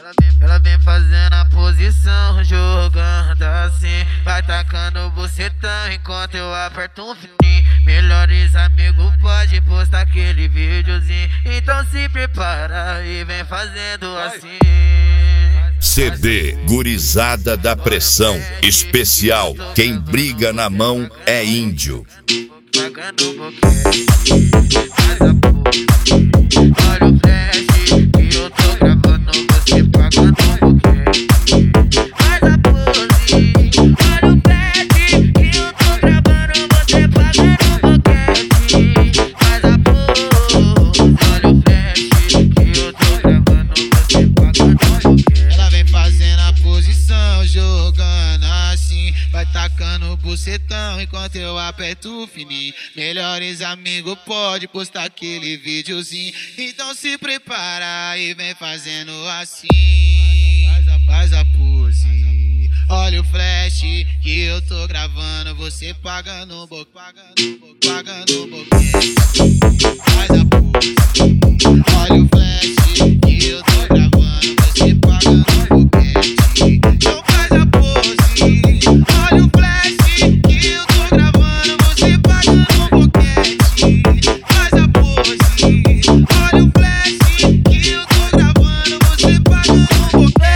Ela vem fazendo a posição, jogando assim. Vai tacando o bucetão enquanto eu aperto um fininho. Melhores amigos pode postar aquele videozinho. Então se prepara e vem fazendo assim. CD Gurizada da Pressão Especial. Quem briga na mão é índio. Pagando boquete, faz a pose. Olha o flash que eu tô gravando você pagando boquete. Faz a pose. Olha o flash que eu tô gravando você pagando boquete. Faz a pose. Olha o flash que eu tô gravando você pagando boquete. Ela vem fazendo a posição, jogando assim. Vai tacando o bucetão enquanto eu aperto o fininho. Melhores amigos pode postar aquele videozinho. Então se prepara e vem fazendo assim. Faz a pose. Olha o flash que eu tô gravando você pagando um pagando boquete. Faz a pose. Olha o flash que eu tô gravando você pagando um boquete. Então faz a pose. Olha o flash que eu tô gravando você pagando um boquete. Faz a pose. Olha o flash que eu tô gravando você pagando um boquete.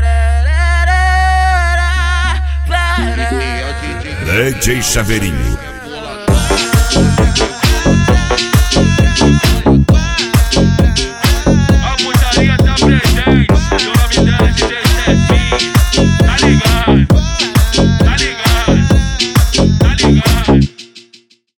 DJ Chaveirinho.